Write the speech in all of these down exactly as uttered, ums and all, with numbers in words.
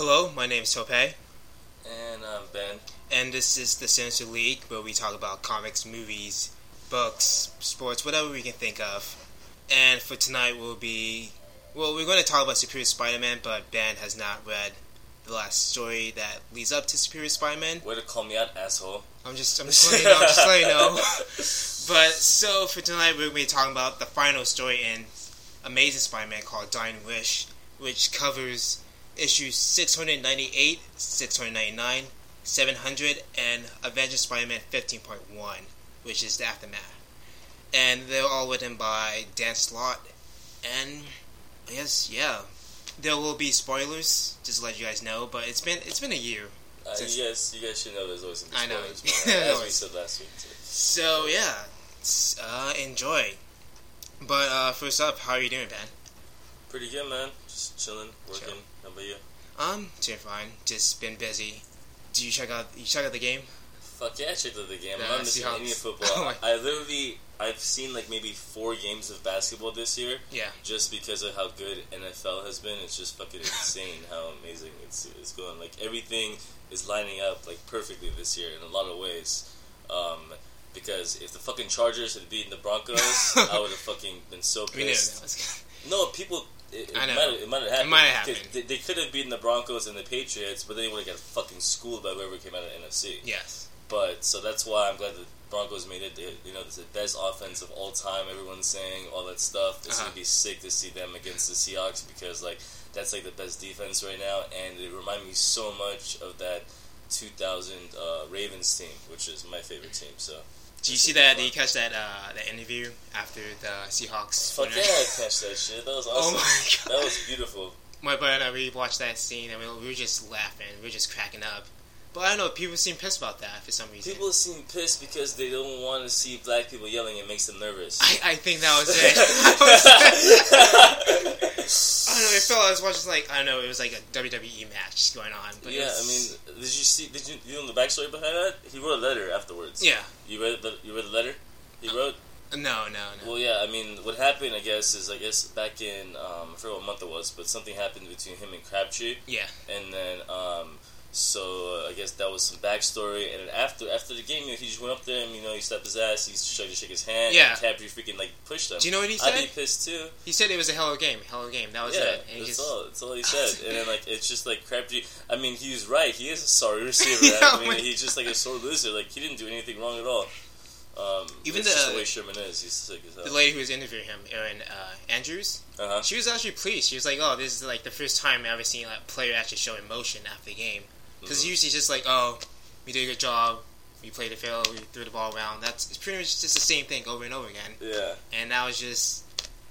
Hello, my name is Tope. And I'm Ben. And this is the Sinister League, where we talk about comics, movies, books, sports, whatever we can think of. And for tonight, we'll be... Well, we're going to talk about Superior Spider-Man, but Ben has not read the last story that leads up to Superior Spider-Man. Way to call me out, asshole. I'm just, I'm just letting you know, I'm just letting you know. But, so, for tonight, we're going to be talking about the final story in Amazing Spider-Man called Dying Wish, which covers issues six ninety-eight, six ninety-nine, seven hundred, and Avengers Spider-Man fifteen point one, which is the aftermath. And they're all written by Dan Slott. And I guess, yeah, there will be spoilers, just to let you guys know. But it's been it's been a year. Uh, since... you guys, you guys should know there's always some I know. spoilers. Man, as we said last week too. So yeah, uh, enjoy. But uh, first up, how are you doing, Ben? Pretty good, man. Just chilling, working. Chill. How about you? Um, doing fine. Just been busy. Do you check out? You check out the game? Fuck yeah, I checked out the game. Yeah, I'm not missing Seahawks. any football. Oh I literally, I've seen like maybe four games of basketball this year. Yeah. Just because of how good N F L has been, it's just fucking insane how amazing it's it's going. Like everything is lining up like perfectly this year in a lot of ways. Um, because if the fucking Chargers had beaten the Broncos, I would have fucking been so pissed. No, people. It, it I know. Might, it might have happened. It might have happened. They, they could have beaten the Broncos and the Patriots, but then they would have got fucking schooled by whoever came out of the N F C. Yes. But, so that's why I'm glad the Broncos made it. They, you know, it's the best offense of all time. Everyone's saying all that stuff. It's uh-huh. going to be sick to see them against the Seahawks because, like, that's, like, the best defense right now. And it reminded me so much of that two thousand uh, Ravens team, which is my favorite team, so... Did you see that? Did you catch that uh, that interview after the Seahawks? Fuck yeah, I catch that shit. That was awesome. Oh my god, that was beautiful. My brother and I, we watched that scene and we were, we were just laughing. We were just cracking up. But I don't know, people seem pissed about that for some reason. People seem pissed because they don't want to see black people yelling. It makes them nervous. I, I think that was it. I, was, I don't know. It felt I was watching like I don't know. It was like a W W E match going on. But yeah, was, I mean, did you see? Did you, you know the backstory behind that? He wrote a letter afterwards. Yeah. You read the you read the letter he wrote. No, no, no. Well, yeah. I mean, what happened? I guess is I guess back in um, I forget what month it was, but something happened between him and Crabtree. Yeah. And then um. So uh, I guess that was some backstory, and then after after the game, you know, he just went up there and you know he slapped his ass. He tried to shake his hand. Yeah. And Crabtree freaking like pushed him. Do you know what he said? I'd be pissed too. He said it was a hell of a game. Hell of a game. That was yeah, it. And that's just... all. That's all he said. And then like it's just like Crabtree. I mean, he was right. He is a sorry receiver. yeah, I mean, my... he's just like a sore loser. Like he didn't do anything wrong at all. Um, Even the, the, the way Sherman is, he's sick as hell. The lady who was interviewing him, Erin uh, Andrews, uh-huh. she was actually pleased. She was like, "Oh, this is like the first time I've ever seen like, a player actually show emotion after the game." Because mm-hmm. usually it's just like, "Oh, we did a good job. We played the field. We threw the ball around." That's it's pretty much just the same thing over and over again. Yeah. And that was just,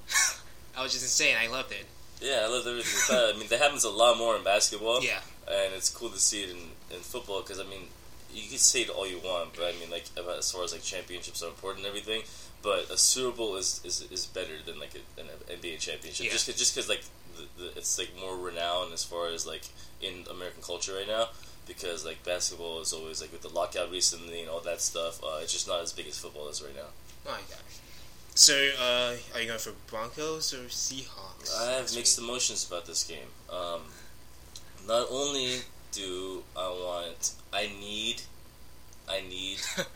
I was just insane. I loved it. Yeah, I loved everything about it. I mean, that happens a lot more in basketball. Yeah. And it's cool to see it in, in football because I mean. You can say it all you want, but I mean, like, about, as far as, like, championships are important and everything, but a Super Bowl is, is, is better than, like, a, an N B A championship. Yeah. Just because, just cause, like, the, the, it's, like, more renowned as far as, like, in American culture right now, because, like, basketball is always, like, with the lockout recently and all that stuff, uh, it's just not as big as football is right now. Oh, my God. So, uh, are you going for Broncos or Seahawks? I have mixed week? emotions about this game. Um, not only do I want... I need, I need,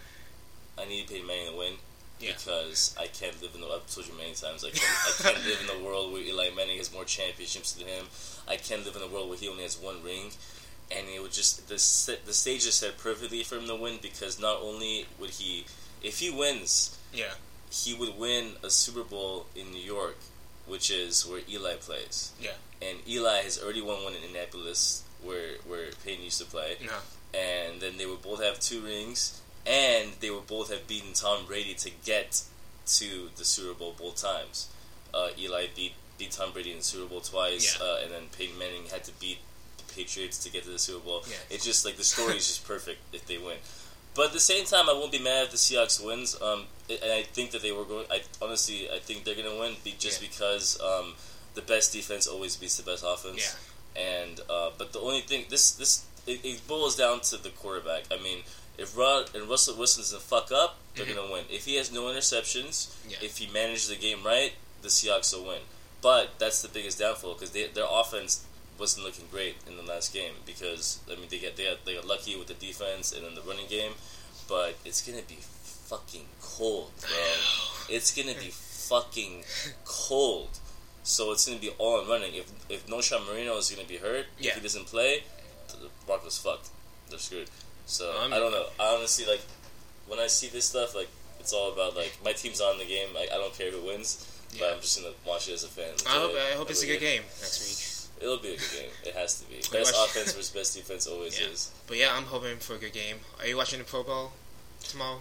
I need Peyton Manning to win yeah. because I can't live in the. I've told you many times. I can't, I can't live in the world where Eli Manning has more championships than him. I can't live in a world where he only has one ring, and it would just the the stage is set perfectly for him to win because not only would he, if he wins, yeah, he would win a Super Bowl in New York, which is where Eli plays. Yeah, and Eli has already won one in Indianapolis, where where Peyton used to play. No. And then they would both have two rings, and they would both have beaten Tom Brady to get to the Super Bowl both times. Uh, Eli beat beat Tom Brady in the Super Bowl twice, yeah. uh, and then Peyton Manning had to beat the Patriots to get to the Super Bowl. Yeah. It's just like the story is just perfect if they win. But at the same time, I won't be mad if the Seahawks wins. Um, and I think that they were going. I honestly, I think they're going to win just yeah. because um, the best defense always beats the best offense. Yeah. And uh, but the only thing this this. It, it boils down to the quarterback. I mean, if Rod and Russell Wilson doesn't fuck up, they're mm-hmm. gonna win. If he has no interceptions, yeah. if he manages the game right, the Seahawks will win. But that's the biggest downfall because their offense wasn't looking great in the last game because I mean they get they got they got lucky with the defense and then the running game, but it's gonna be fucking cold, bro. It's gonna be fucking cold. So it's gonna be all in running. If if Noshan Marino is gonna be hurt, yeah. if he doesn't play, the Broncos fucked. They're screwed. So um, I don't know. I honestly like when I see this stuff, like it's all about like my team's on the game. I, I don't care who wins, yeah. but I'm just gonna watch it as a fan. I hope I hope it's a good game next week. It'll be a good game. It has to be. Best offense versus best defense always yeah. is. But yeah, I'm hoping for a good game. Are you watching the Pro Bowl tomorrow?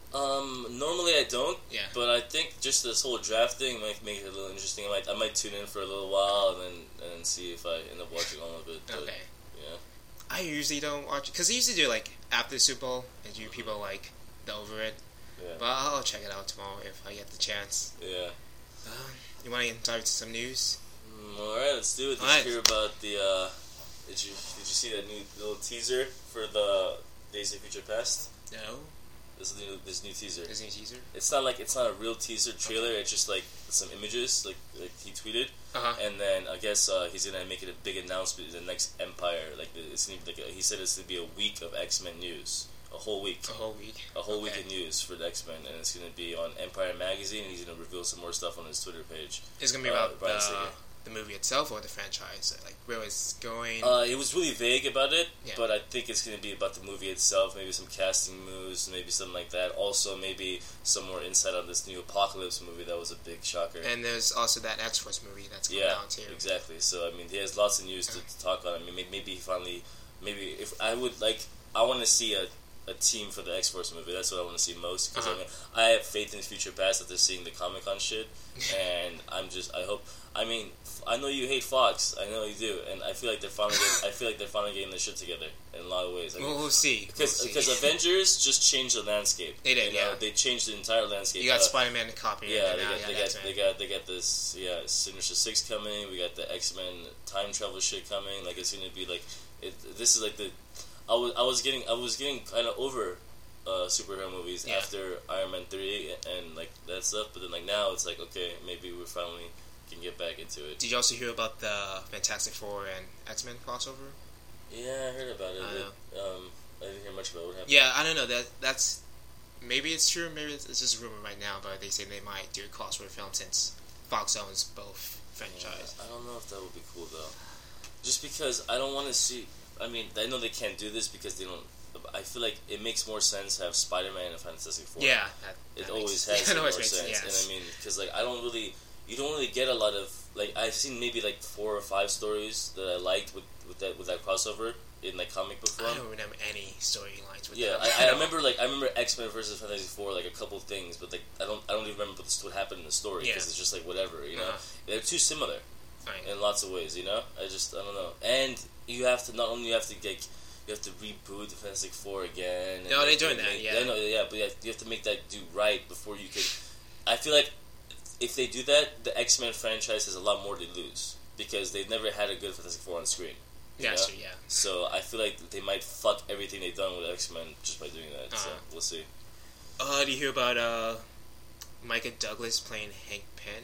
Um, normally I don't. Yeah. But I think just this whole draft thing might make it a little interesting. I might I might tune in for a little while and then and then see if I end up watching all of it. But, okay. Yeah. I usually don't watch because they usually do like after the Super Bowl and do people like the over it. Yeah. But I'll check it out tomorrow if I get the chance. Yeah. Uh, you want to dive into some news? Mm, all right, let's do it. Did all you right. hear about the? Uh, did you did you see that new little teaser for the Days of Future Past? No. This new this new teaser. This new teaser. It's not like it's not a real teaser trailer. Okay. It's just like some images, like like he tweeted, uh-huh. and then I guess uh, he's gonna make it a big announcement in the next Empire. Like it's gonna be like a, he said it's gonna be a week of X-Men news, a whole week, a whole week, a whole okay. week of news for the X-Men, and it's gonna be on Empire magazine, and he's gonna reveal some more stuff on his Twitter page. It's gonna be uh, about the, the movie itself or the franchise, like where it's going. Uh, it was really vague about it, yeah. but I think it's gonna be about the movie itself. Maybe some casting moves, maybe something like that. Also, maybe some more insight on this new Apocalypse movie that was a big shocker. And there's also that X-Force movie that's coming yeah, out too. Exactly. So I mean, he has lots of news to, to talk on. I mean, maybe he finally, maybe if I would like, I want to see a. a team for the X-Force movie. That's what I want to see most because uh-huh. I, mean, I have faith in Future Past that they're seeing the Comic Con shit, and I'm just I hope. I mean, I know you hate Fox. I know you do, and I feel like they're finally. Getting, I feel like they're finally getting their shit together in a lot of ways. I mean, well, we'll see. Because we'll because Avengers just changed the landscape. They did. You know? Yeah. They changed the entire landscape. You got uh, Spider-Man copy. Yeah. And they, now got, they, got, got, they got they got this yeah Sinister Six coming. We got the X-Men time travel shit coming. Like it's gonna be like it. This is like the. I was I was getting I was getting kind of over. Uh, superhero movies yeah. after Iron Man three and like that stuff, but then like now it's like okay, maybe we finally can get back into it. Did you also hear about the Fantastic Four and X-Men crossover? Yeah, I heard about it. I it um, I didn't hear much about what happened. Yeah, I don't know. That that's maybe it's true, maybe it's, it's just a rumor right now. But they say they might do a crossover film since Fox owns both franchises. Yeah, I don't know if that would be cool though. Just because I don't want to see. I mean, I know they can't do this because they don't. I feel like it makes more sense to have Spider-Man and Fantastic Four. Yeah, that, it that always makes, has it always more makes, sense. Yes. And I mean, because like I don't really, you don't really get a lot of like I've seen maybe like four or five stories that I liked with, with that with that crossover in like comic book form. I don't remember any storylines with yeah, that. I, I remember like I remember X-Men versus Fantastic Four like a couple things, but like I don't I don't even remember what, what happened in the story because yeah. it's just like whatever, you know. Uh-huh. They're too similar right. in lots of ways, you know. I just I don't know, and you have to not only you have to get. You have to reboot the Fantastic Four again. No, they're make, doing make, that, yeah. yeah. No, yeah, but you have, you have to make that do right before you can... I feel like if they do that, the X-Men franchise has a lot more to lose because they've never had a good Fantastic Four on screen. Yeah, sure, yeah. So I feel like they might fuck everything they've done with X-Men just by doing that. Uh-huh. So we'll see. Uh, do you hear about uh, Micah Douglas playing Hank Pym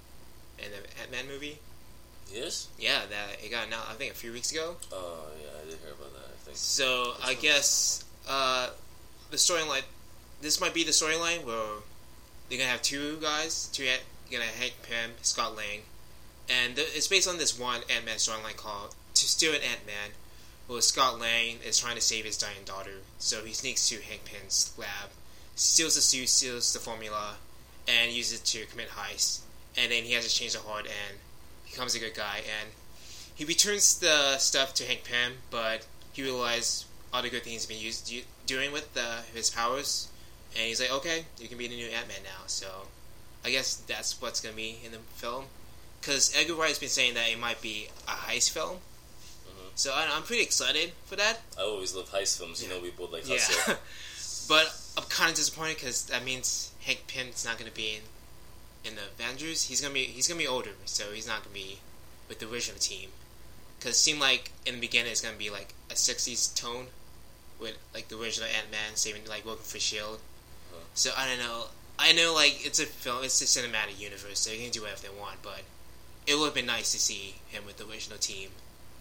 in the Ant-Man movie? Yes? Yeah, that it got announced, I think, a few weeks ago. Oh, yeah, I did hear about that, I think. So, Which I one? guess uh, the storyline, this might be the storyline where they're going to have two guys, two you're going to have Hank Pym, Scott Lang, and th- it's based on this one Ant-Man storyline called To Steal an Ant-Man, where Scott Lang is trying to save his dying daughter, so he sneaks to Hank Pym's lab, steals the suit, steals the formula, and uses it to commit heist, and then he has to change the heart and becomes a good guy, and he returns the stuff to Hank Pym, but he realized all the good things he's been used, doing with the, his powers, and he's like, okay, you can be the new Ant-Man now, so I guess that's what's going to be in the film, because Edgar Wright has been saying that it might be a heist film, mm-hmm. so I, I'm pretty excited for that. I always love heist films, you yeah. know, we both like yeah. hustle. But I'm kind of disappointed, because that means Hank Pym's not going to be in in the Avengers. He's gonna be he's gonna be older, so he's not gonna be with the original team. Because it seemed like in the beginning it's gonna be like a sixties tone with like the original Ant-Man saving like working for Shield. Huh. So I don't know. I know like it's a film, it's a cinematic universe, so they can do whatever they want. But it would have been nice to see him with the original team.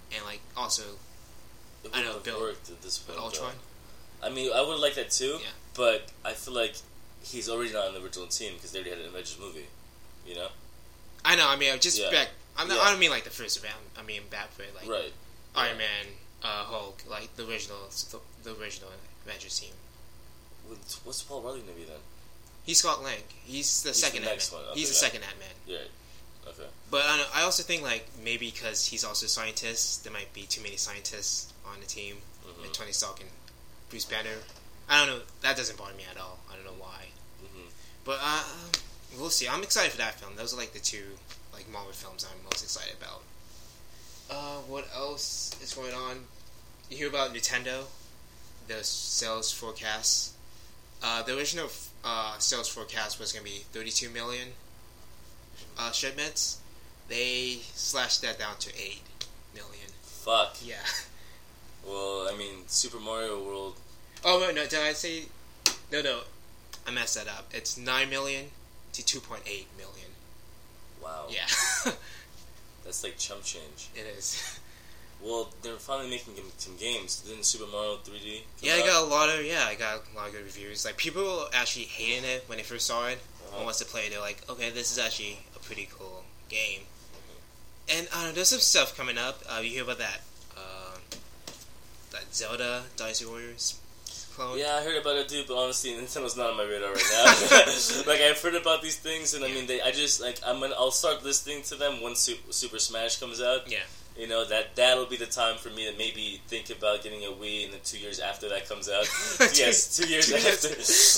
and like also It I know wouldn't have Bill worked at this point. Ultron. Though. I mean, I would like that too, Yeah. but I feel like he's already not on the original team because they already had an Avengers movie. You know? I know. I mean, I'm just Yeah. back. I'm not, Yeah. I don't mean like the first event. I mean back for like Right. Iron Yeah. Man, uh, Hulk, like the original, the, the original Avengers team. What's Paul Rudd gonna be then? He's Scott Lang. He's the He's second the Ant next Man. one. Okay, He's the yeah. second Ant Man. Yeah. Okay. But I, don't- I also think like maybe because he's also a scientist, there might be too many scientists on the team. Mm-hmm. And Tony Stark and Bruce Banner. I don't know. That doesn't bother me at all. I don't know why. Mm-hmm. But uh, we'll see. I'm excited for that film. Those are like the two like Marvel films I'm most excited about. Uh, what else is going on? You hear about Nintendo? The sales forecast. Uh, the original uh, sales forecast was going to be thirty-two million uh, shipments. They slashed that down to eight million. Fuck. Yeah. Well, I mean, Super Mario World. Oh, no, did I say... No, no. I messed that up. It's nine million to two point eight million. Wow. Yeah. That's like chump change. It is. Well, they're finally making some games. Didn't Super Mario three D come Yeah, I out? got a lot of yeah, I got a lot of good reviews. Like people were actually hating it when they first saw it. Uh-huh. And once they play it, they're like, okay, this is actually a pretty cool game. And I don't know, there's some stuff coming up. Uh, you hear about that? Uh, that Zelda Dynasty Warriors clone? Yeah, I heard about it, dude. But honestly, Nintendo's not on my radar right now. Like I've heard about these things, and I mean, they. I just like I'm gonna. I'll start listening to them once Super, Super Smash comes out. Yeah. You know, that that'll be the time for me to maybe think about getting a Wii in the two years after that comes out. Yes, two years two after.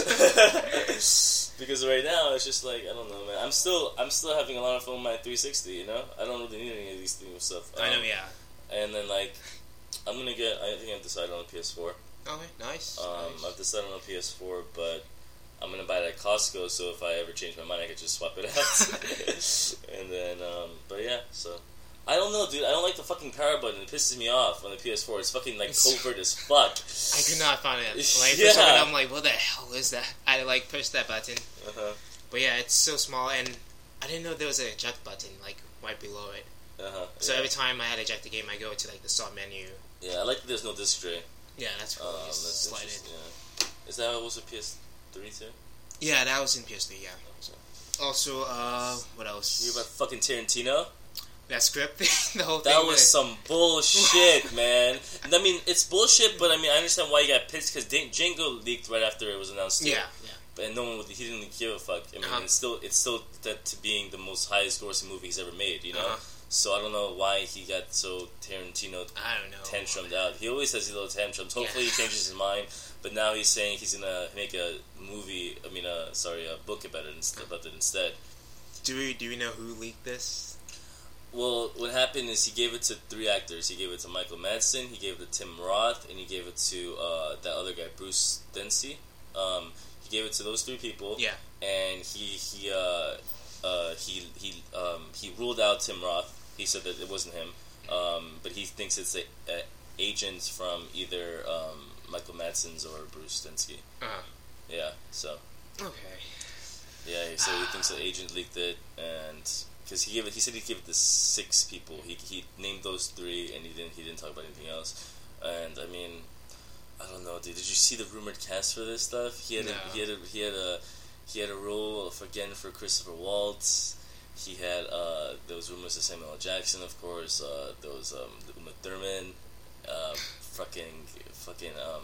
Because right now it's just like I don't know, man. I'm still I'm still having a lot of fun with my three sixty. You know, I don't really need any of these new stuff. Um, I know, yeah. And then like, I'm gonna get. I think I've decided on a P S four. Okay, nice. Um, nice. I've decided on a P S four, but I'm gonna buy it at Costco. So if I ever change my mind, I can just swap it out. And then, um, but yeah, so. I don't know, dude. I don't like the fucking power button. It pisses me off on the P S four. It's fucking, like, covert as fuck. I could not find it. Like, Yeah. for some reason, I'm like, what the hell is that? I, like, push that button. Uh-huh. But yeah, it's so small, and I didn't know there was an eject button, like, right below it. Uh-huh. So yeah. every time I had to eject the game, I go to, like, the start menu. Yeah, I like that there's no disc tray. Yeah, that's cool. Um, Just that's slide interesting, it. yeah. Is that how it was with P S three, too? Yeah, that was in P S three, yeah. Also, uh, what else? You hear about fucking Tarantino? That script thing, the whole thing. That was with- some bullshit, man. I mean, it's bullshit, but I mean, I understand why you got pissed, because Django leaked right after it was announced, too. Yeah, yeah. And no one would, he didn't give a fuck. I mean, Uh-huh. it's still it's still that to being the most highest grossing movie he's ever made, you know? Uh-huh. So I don't know why he got so Tarantino I don't know. tantrumed out. He always has these little tantrums. Hopefully Yeah. he changes his mind. But now he's saying he's gonna make a movie. I mean, uh, sorry, a book about it instead. About it instead. Do we do we know who leaked this? Well, what happened is he gave it to three actors. He gave it to Michael Madsen, he gave it to Tim Roth, and he gave it to uh, that other guy, Bruce Dempsey. Um, he gave it to those three people. Yeah. And he he uh, uh, he he um, he ruled out Tim Roth. He said that it wasn't him, um, but he thinks it's a, a agent from either um, Michael Madsen's or Bruce Dempsey. Uh-huh. Yeah. So. Okay. Yeah. So he thinks the agent leaked it, and because he gave it, he said he'd give it to six people. He he named those three, and he didn't he didn't talk about anything else. And I mean, I don't know, dude. Did you see the rumored cast for this stuff? He had No. a, he had a, he had a he had a role for, again for Christopher Waltz. He had uh, there was rumors of Samuel L. Jackson, of course. Uh, there was um, Uma Thurman, uh, fucking fucking um,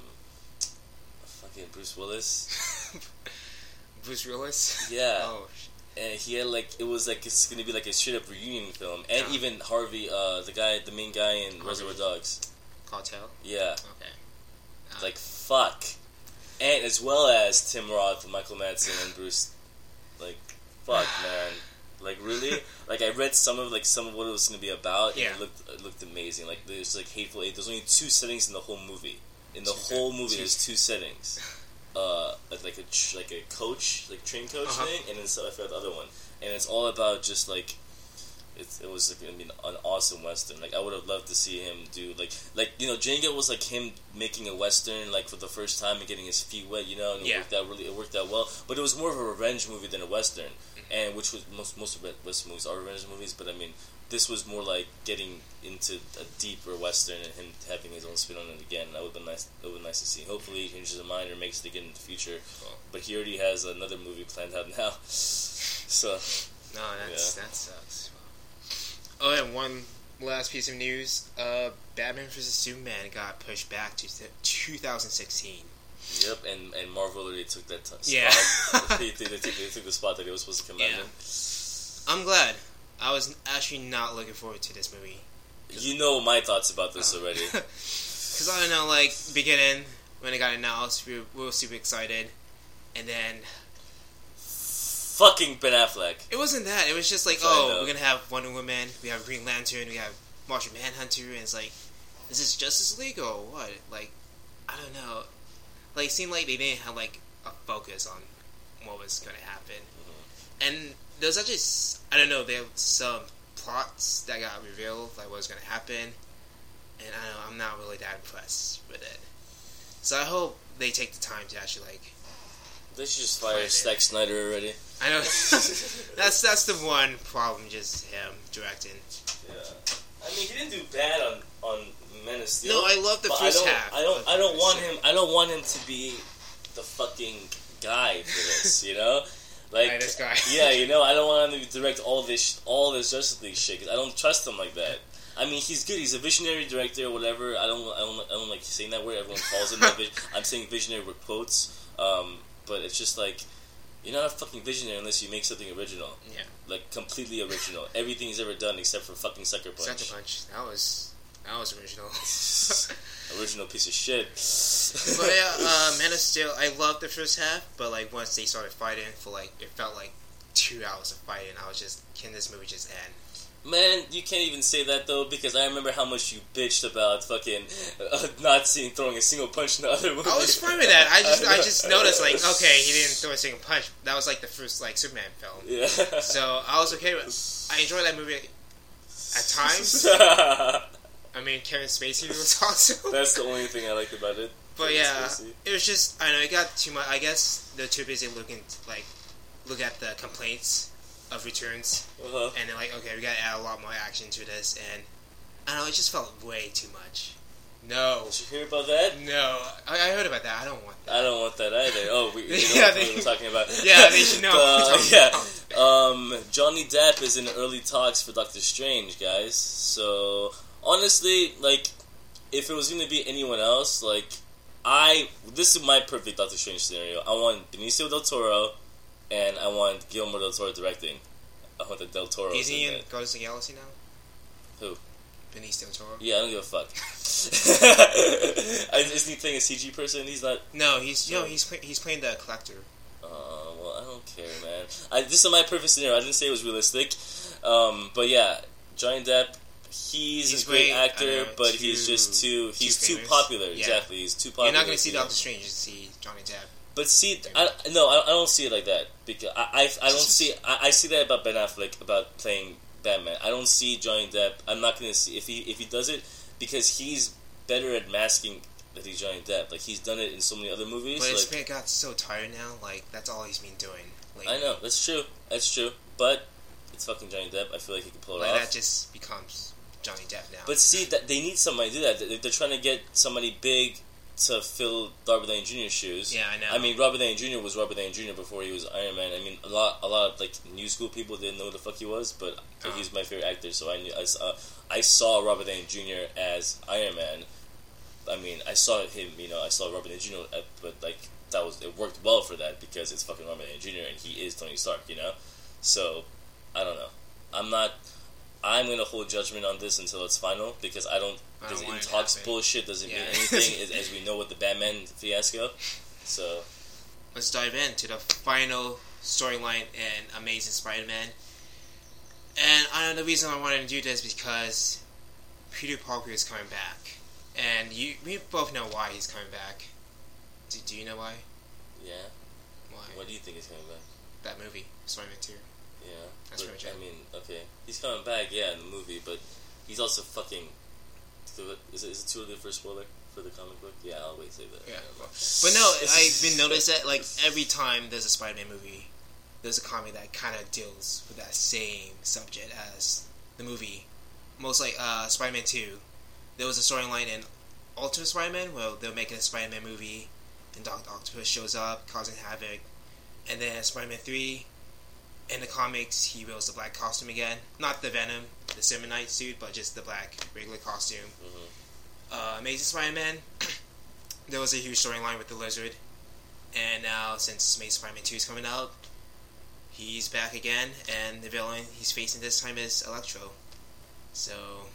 fucking Bruce Willis. Bruce Willis. Yeah. Oh. And he had like it was like it's gonna be like a straight up reunion film, and Yeah. even Harvey, uh, the guy, the main guy in Harvey. Reservoir Dogs. Cartel. Yeah, Okay. Uh, like fuck, and as well as Tim Roth, Michael Madsen, and Bruce. Like, fuck, man. Like really, like I read some of like some of what it was gonna be about, and Yeah. it looked it looked amazing. Like there's like Hateful Eight. There's only two settings in the whole movie. In the Two whole set- movie, two- there's two settings. Uh, like a tr- like a coach, like train coach Uh-huh. thing, and then so I forgot the other one. And it's all about just like it's, it was like, I mean an awesome western. Like I would have loved to see him do like like you know Django was like him making a western like for the first time and getting his feet wet, you know, and it Yeah. worked out really it worked out well. But it was more of a revenge movie than a western. and which was most most of Western movies are revenge movies, but I mean, this was more like getting into a deeper Western and him having his own spin on it again. That would be nice. That would be nice to see. Hopefully, he changes his mind or makes it again in the future. Cool. But he already has another movie planned out now. So no, that's, yeah. that sucks. Oh, and one last piece of news: uh, Batman versus Superman got pushed back to two thousand sixteen. Yep, and, and Marvel already took that t- spot. Yeah. they, they, they, took, they took the spot that it was supposed to come yeah. out in. I'm glad. I was actually not looking forward to this movie. You know my thoughts about this uh, already. Because I don't know, like, beginning, when it got announced, we were, we were super excited. And then... Fucking Ben Affleck. It wasn't that. It was just like, oh, we're going to have Wonder Woman, we have Green Lantern, we have Martian Manhunter, and it's like, is this Justice League or what? Like, I don't know. Like, it seemed like they didn't have, like, a focus on what was going to happen. Mm-hmm. And there's actually, I don't know, there were some plots that got revealed, like what was going to happen. And I don't know, I'm not really that impressed with it. So I hope they take the time to actually, like... They should just fire Zack Snyder already. I know. that's that's the one problem, just him directing. Yeah. I mean, he didn't do bad on, on Man of Steel. No, I love the first I half. I don't. I don't want him. I don't want him to be the fucking guy for this. You know, like right, this guy. Yeah, you know, I don't want him to direct all this all this Justice League shit. Cause I don't trust him like that. I mean, he's good. He's a visionary director or whatever. I don't. I don't. I don't like saying that word. Everyone calls him that. I'm saying visionary with quotes. Um, but it's just like, you're not a fucking visionary unless you make something original. Yeah. Like, completely original. Everything he's ever done except for fucking Sucker Punch. Sucker Punch. That was... That was original. Original piece of shit. But yeah, uh, Man of Steel, I loved the first half, but like once they started fighting for like, it felt like two hours of fighting, I was just, can this movie just end? Man, you can't even say that though, because I remember how much you bitched about fucking uh, not seeing throwing a single punch in the other movie. I was fine with that. I just I just noticed like, okay, he didn't throw a single punch. That was like the first like Superman film. Yeah. So I was okay with. I enjoyed that movie at times. I mean, Kevin Spacey was awesome. That's the only thing I liked about it. But Kevin yeah, Spacey. It was just, I know, it got too much. I guess they're too busy looking, like, look at the complaints of returns. Uh-huh. And they're like, okay, we gotta add a lot more action to this. And, I don't know, it just felt way too much. No. Did you hear about that? No. I, I heard about that. I don't want that. I don't want that either. Oh, we, we know yeah, what they, we were talking about. Yeah, they should know. uh, yeah. Um, Johnny Depp is in early talks for Doctor Strange, guys. So... Honestly, like, if it was going to be anyone else, like, I... This is my perfect Doctor Strange scenario. I want Benicio del Toro, and I want Guillermo del Toro directing. I want the Del Toro. Is he in Guardians of the Galaxy now? Who? Benicio del Toro? Yeah, I don't give a fuck. Isn't he playing a C G person? He's not... No, he's no, he's, play, he's playing the Collector. Oh, uh, well, I don't care, man. I, this is my perfect scenario. I didn't say it was realistic. Um, but yeah, Johnny Depp... He's, he's a great way, actor, know, but too, he's just too he's too, too popular. Yeah. Exactly, he's too popular. You're not going to see Doctor Strange; you see Johnny Depp. But see, I, no, I, I don't see it like that because I I, I don't see I, I see that about Ben Affleck about playing Batman. I don't see Johnny Depp. I'm not going to see if he if he does it because he's better at masking that he's Johnny Depp. Like he's done it in so many other movies. But his like, man got so tired now. Like that's all he's been doing lately. I know that's true. That's true. But it's fucking Johnny Depp. I feel like he can pull it like off. That just becomes Johnny Depp now. But see, that they need somebody to do that. They're trying to get somebody big to fill Robert Downey Junior's shoes. Yeah, I know. I mean, Robert Downey Junior was Robert Downey Junior before he was Iron Man. I mean, a lot, a lot of like new school people didn't know who the fuck he was, but oh. he's my favorite actor. So I knew, I saw, I saw Robert Downey Junior as Iron Man. I mean, I saw him. You know, I saw Robert Downey Junior, but like that was it worked well for that because it's fucking Robert Downey Junior and he is Tony Stark. You know, so I don't know. I'm not. I'm going to hold judgment on this until it's final because I don't. I don't in talks bullshit doesn't yeah. mean anything, as, as we know with the Batman fiasco. So let's dive into the final storyline in Amazing Spider-Man. And I know the reason I wanted to do this is because Peter Parker is coming back, and you we both know why he's coming back. Do, do you know why? Yeah. Why? What do you think is coming back? That movie, Spider-Man two. Yeah, that's but, pretty much it. I mean, okay, he's coming back, yeah, in the movie, but he's also fucking. Is it, is it too early for a spoiler for the comic book? Yeah, I'll wait say that. Yeah, but no, I've been noticed that like every time there's a Spider-Man movie, there's a comic that kind of deals with that same subject as the movie. Most like uh, Spider-Man two. There was a storyline in Ultimate Spider-Man where they're making a Spider-Man movie, and Doctor Octopus shows up, causing havoc. And then Spider-Man three, in the comics, he wears the black costume again. Not the Venom, the Simonite suit, but just the black, regular costume. Mm-hmm. Uh, Amazing Spider-Man, there was a huge storyline with the Lizard. And now, since Amazing Spider-Man two is coming out, he's back again, and the villain he's facing this time is Electro. So,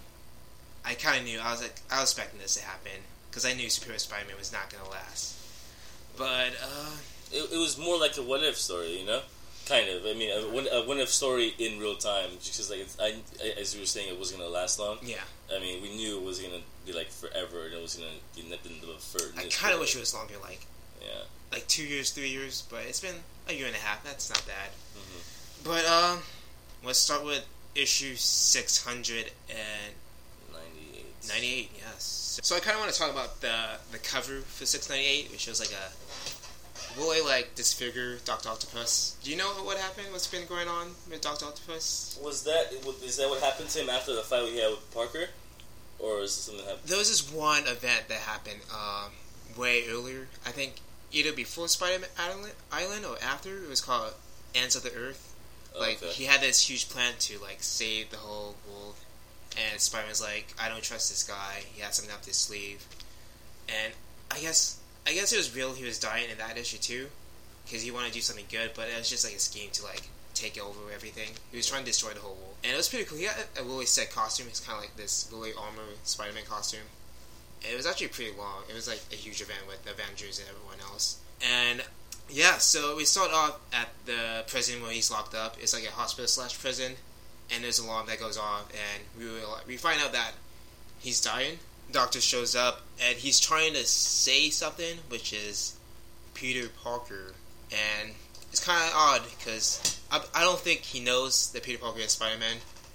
I kind of knew, I was like, I was expecting this to happen, because I knew Superior Spider-Man was not going to last. But, uh... It, it was more like a what-if story, you know? Kind of. I mean, a, a what-if story in real time, just because, like, it's, I, as you were saying, it wasn't going to last long. Yeah. I mean, we knew it was going to be, like, forever, and it was going to be nothing but for... I kind of wish it was longer, like... Yeah. Like, two years, three years, but it's been a year and a half. That's not bad. Mm-hmm. But, um, let's start with issue six hundred ninety-eight. ninety-eight, yes. So I kind of want to talk about the the cover for six ninety-eight, which shows like a really like disfigured Doctor Octopus. Do you know what happened? What's been going on with Doctor Octopus? Was that is that what happened to him after the fight we had with Parker, or is it something that happened? There was this one event that happened um, way earlier. I think either before Spider-Man Island or after. It was called Ends of the Earth. Like, okay. He had this huge plan to, like, save the whole world. And Spider-Man's like, I don't trust this guy. He had something up his sleeve. And I guess I guess it was real he was dying in that issue, too. Because he wanted to do something good, but it was just, like, a scheme to, like, take over everything. He was trying to destroy the whole world. And it was pretty cool. He had a really sick costume. It's kind of like this really armored Spider-Man costume. And it was actually pretty long. It was, like, a huge event with the Avengers and everyone else. And... yeah, so we start off at the prison where he's locked up. It's like a hospital slash prison, and there's an alarm that goes off, and we will, we find out that he's dying. Doctor shows up, and he's trying to say something, which is Peter Parker, and it's kind of odd because I, I don't think he knows that Peter Parker is Spider-Man.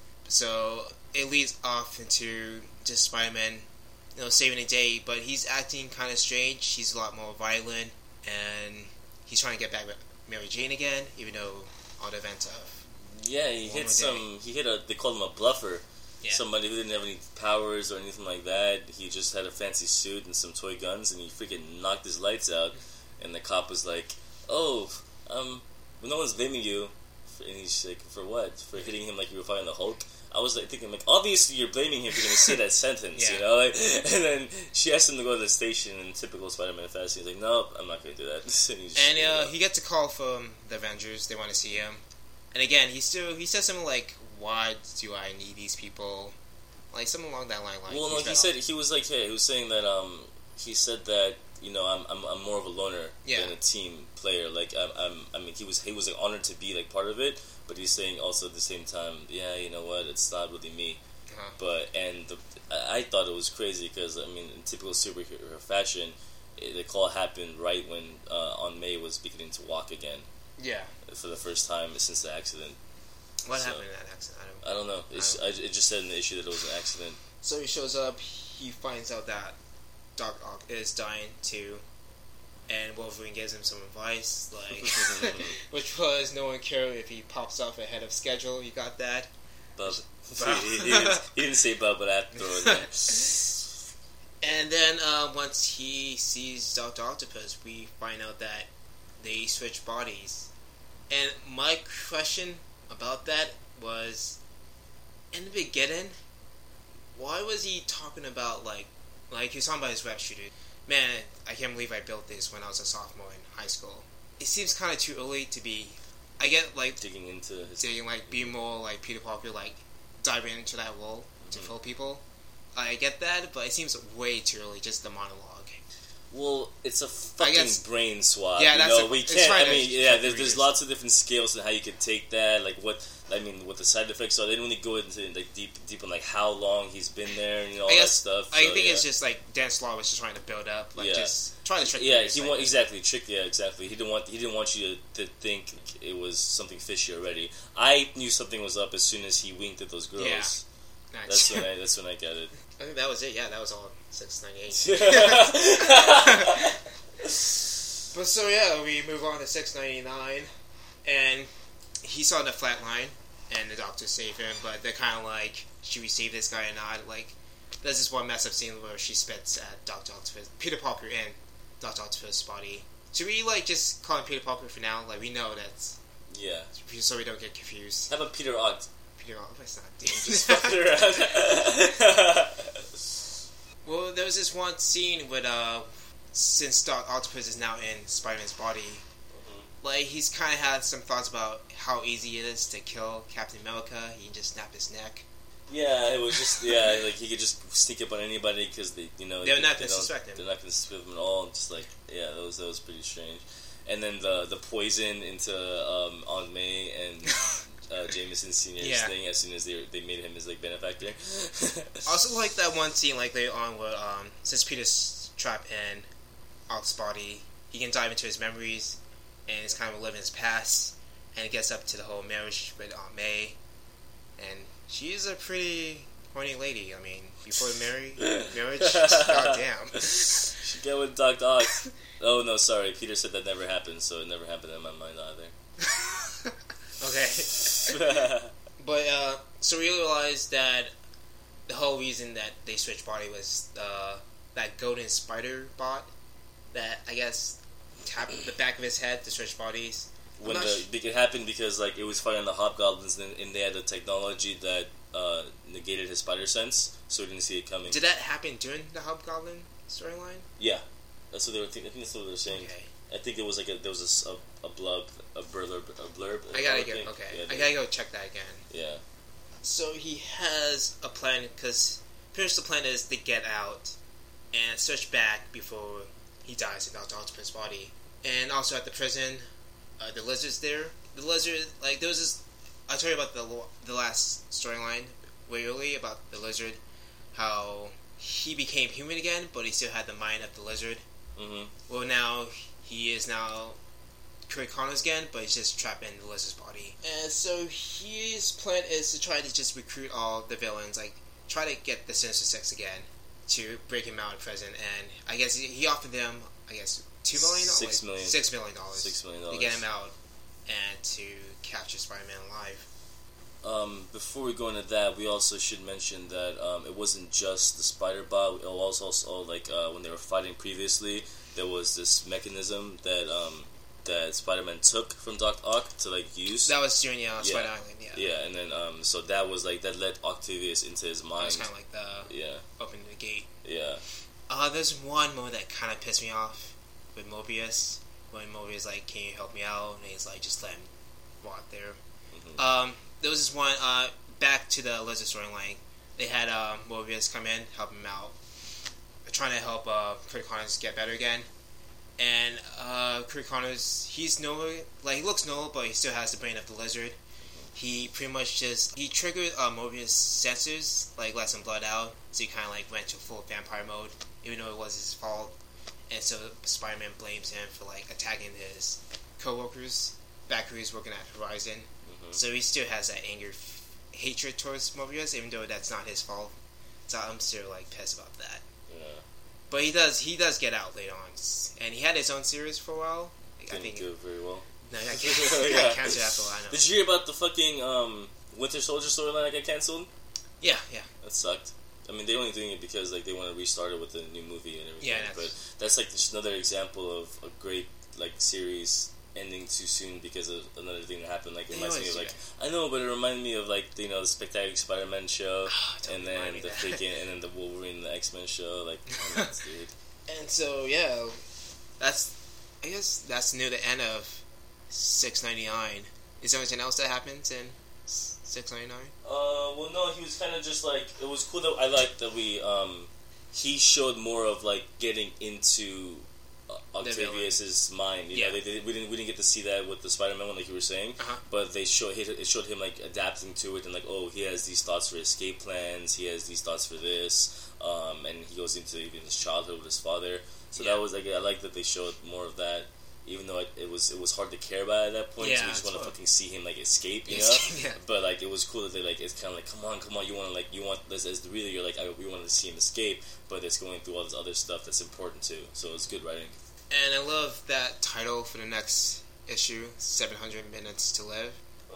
So it leads off into just Spider-Man, you know, saving the day, but he's acting kind of strange. He's a lot more violent, and he's trying to get back with Mary Jane again, even though all the events of... Yeah, he hit some... He hit a... They called him a bluffer. Yeah. Somebody who didn't have any powers or anything like that. He just had a fancy suit and some toy guns, and he freaking knocked his lights out. And the cop was like, oh, um, well, no one's blaming you. And he's like, for what? For hitting him like you were fighting the Hulk? I was like thinking, like, obviously you're blaming him for going to say that sentence, yeah. You know? Like, and then she asked him to go to the station in typical Spider-Man fashion. He's like, nope, I'm not going to do that. and he, and uh, he gets a call from the Avengers. They want to see him. And again, he still he says something like, why do I need these people? Like, something along that line. Like, well, no, he said, he was like, hey, he was saying that, um, he said that, you know, I'm I'm, I'm more of a loner yeah. than a team player. Like, I'm, I'm, I mean, he was, he was like, honored to be, like, part of it. But he's saying also at the same time, yeah, you know what, it's not really me. Uh-huh. But, and the, I, I thought it was crazy because, I mean, in typical superhero fashion, it, the call happened right when uh, Aunt May was beginning to walk again. Yeah. For the first time since the accident. What so, happened in that accident? I don't, I don't know. It's, I, it just said in the issue that it was an accident. So he shows up, he finds out that Doc Ock is dying too. And Wolverine gives him some advice, like, which was no one cared if he pops off ahead of schedule. You got that? Bub. Bub. he, he, didn't, he didn't say Bub, but I have to throw it in. And then uh, once he sees Doctor Octopus, we find out that they switch bodies. And my question about that was, in the beginning, why was he talking about, like, like he was talking about his web shooter? Man, I can't believe I built this when I was a sophomore in high school. It seems kind of too early to be... I get, like... Digging into his... Digging, like, be more, like, Peter Parker, like, diving into that role mm-hmm. to kill people. I get that, but it seems way too early, just the monologue. Well, it's a fucking guess, brain swap. Yeah, you that's know, a, we can't. I mean, yeah, there's, there's lots of different scales on how you can take that. Like what I mean, what the side effects are. They don't really go into like deep, deep on like how long he's been there and you know all guess, that stuff. I so, think yeah. it's just like Dan Slott was just trying to build up, like yeah. just trying to trick. Yeah, he want exactly trick. Yeah, exactly. He didn't want he didn't want you to, to think it was something fishy already. I knew something was up as soon as he winked at those girls. Yeah. That's when I that's when I got it. I think that was it. Yeah, that was all six ninety-eight. But so yeah, we move on to six ninety-nine, and he saw the flat line, and the doctor saved him. But they're kind of like, should we save this guy or not? Like, there's this one mess up scene where she spits at Doctor Octopus, Peter Parker, in Doctor Octopus' body. Should we like just call him Peter Parker for now? Like, we know that's yeah, so we don't get confused. How about Peter Oct? Peter Octopus, not Just dangerous. fucking around. Well, there was this one scene with uh, since Doctor Octopus is now in Spider-Man's body, mm-hmm. like he's kind of had some thoughts about how easy it is to kill Captain America. He can just snap his neck. Yeah, it was just yeah, like he could just sneak up on anybody because they, you know, they're they, not they going to suspect him. They're not going to suspect him at all. Just like yeah, that was that was pretty strange. And then the the poison into um, Aunt May and uh, Jameson Senior's yeah. thing as soon as they they made him his like benefactor. Also, like that one scene like later on where um, since Peter's trapped in Oct's body, he can dive into his memories and he's kind of living his past, and it gets up to the whole marriage with Aunt May, and she is a pretty horny lady. I mean, before marry, marriage, goddamn. She got with Doc Ock. Oh no, sorry. Peter said that never happened, so it never happened in my mind either. Okay. But uh, so we realized that the whole reason that they switched body was uh, that golden spider bot that I guess tapped the back of his head to switch bodies. When the sh- it happened because like it was fighting the hobgoblins and, and they had the technology that uh, negated his spider sense, so he didn't see it coming. Did that happen during the hobgoblin storyline? Yeah, that's what they were. Th- I think that's what they were saying. Okay. I think it was like a, there was a, a blurb, a blurb, a blurb. I gotta go. Okay, yeah, I gotta go check that again. Yeah. So he has a plan because pretty much the plan is to get out and search back before he dies in Doctor Octopus' body, and also at the prison. Uh, the lizard's there. The lizard, like, there was this... I told you about the the last storyline way early about the lizard, how he became human again, but he still had the mind of the lizard. Mm-hmm. Well, now he is now Kurt Connors again, but he's just trapped in the lizard's body. And so his plan is to try to just recruit all the villains, like, try to get the Sinister Six again to break him out of prison. And I guess he, he offered them, I guess... Two million dollars? Six million. Six million dollars. Six million dollars. To get him out and to capture Spider-Man alive. Um, before we go into that, we also should mention that um, it wasn't just the spider bot. It was also like uh, when they were fighting previously, there was this mechanism that um, that Spider-Man took from Doc Ock to like use. That was during uh, yeah. Spider Island, yeah. Yeah, and then um, so that was like that led Octavius into his mind. That was kind of like the yeah opening the gate. Yeah. Uh, there's one moment that kind of pissed me off. With Mobius, when Mobius like, can you help me out? And he's like, just let him walk there. Mm-hmm. Um, there was this one, uh, back to the Lizard storyline, they had uh, Mobius come in, help him out, trying to help uh, Kurt Connors get better again. And uh, Kurt Connors, he's normal, like, he looks normal, but he still has the brain of the Lizard. He pretty much just, he triggered uh, Mobius' sensors, like, let some blood out, so he kind of like went to full vampire mode, even though it was his fault. And so Spider-Man blames him for like attacking his co-workers back when he was working at Horizon. Mm-hmm. So he still has that anger, f- hatred towards Mobius, even though that's not his fault. So I'm still like pissed about that. Yeah. But he does he does get out later on, and he had his own series for a while. Like, Didn't I think do it very well. No, I can't. yeah. got canceled after a while. I know. Did you hear about the fucking um, Winter Soldier storyline that got canceled? Yeah, yeah. That sucked. I mean, they're only doing it because like they want to restart it with a new movie and everything. Yeah, that's... but that's like just another example of a great like series ending too soon because of another thing that happened. Like it reminds me of like I know, but it reminded me of like you know the Spectacular Spider-Man show, oh, and then the freaking and then the Wolverine and the X-Men show. Like, oh, man, dude. And so yeah, that's I guess that's near the end of six ninety-nine. Is there anything else that happens in six ninety-nine? Uh, well, no, he was kind of just like it was cool that I liked that we um he showed more of like getting into uh, Octavius's mind. You yeah. know, they, they, we didn't we didn't get to see that with the Spider-Man one, like you were saying, uh-huh. but they showed it showed him like adapting to it and like oh he has these thoughts for escape plans, he has these thoughts for this, um, and he goes into even his childhood with his father. So yeah. that was like I like that they showed more of that. Even though it, it was it was hard to care about at that point, yeah, so we just want to fucking see him like escape, you know. yeah. But like it was cool that they like it's kind of like come on, come on, you want to like you want this as really you're like I, we wanted to see him escape, but it's going through all this other stuff that's important too. So it's good writing. And I love that title for the next issue, seven hundred minutes to Live.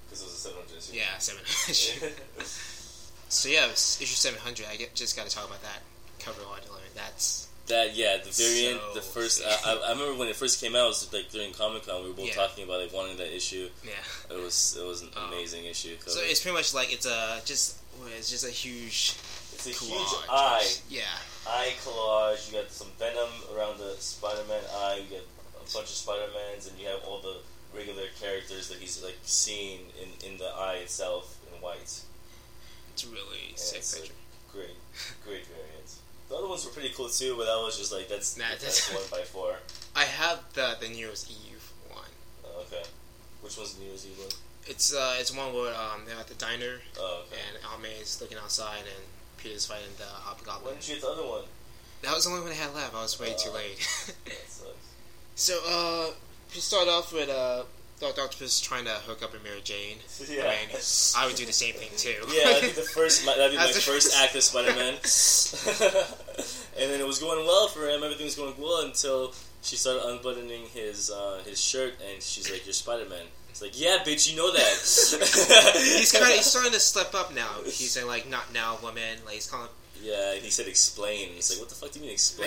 Because it was a seven hundred issue. Yeah, seven hundred. So yeah, it was issue seven hundred. I get, just got to talk about that cover art alone. That's that. Yeah, the variant, so the first. I, I, I remember when it first came out. It was like during Comic Con. We were both yeah. talking about like wanting that issue. Yeah, it was it was an um, amazing issue. Cover. So it's pretty much like it's a just it's just a huge. It's a collage. huge eye. Yeah. Eye collage. You got some venom around the Spider-Man eye. You get a bunch of Spider-Mans, and you have all the regular characters that he's like seen in, in the eye itself in white. It's really and sick it's picture. Great, great variant. The other ones were pretty cool too, but that was just like that's Nah, that's that's one by four. I have the the New Year's Eve one. Oh, okay, which one's the New Year's Eve one? It's uh it's one where um they're at the diner Oh, okay. and Aunt May is looking outside and Peter's fighting the Hobgoblin. Why didn't you get the other one? That was the only one I had left. I was way uh, too late. That sucks. So uh, we start off with uh. Doctor Octopus trying to hook up with Mary Jane. Yeah. I mean, I would do the same thing too. Yeah, I think the first that'd be my That's first the- act as Spider-Man. And then it was going well for him. Everything was going well until she started unbuttoning his uh, his shirt, and she's like, "You're Spider-Man." It's like, "Yeah, bitch, you know that." he's kind of he's starting to slip up now. He's saying like, "Not now, woman." Like he's calling. Yeah, he said explain. It's like, what the fuck do you mean explain?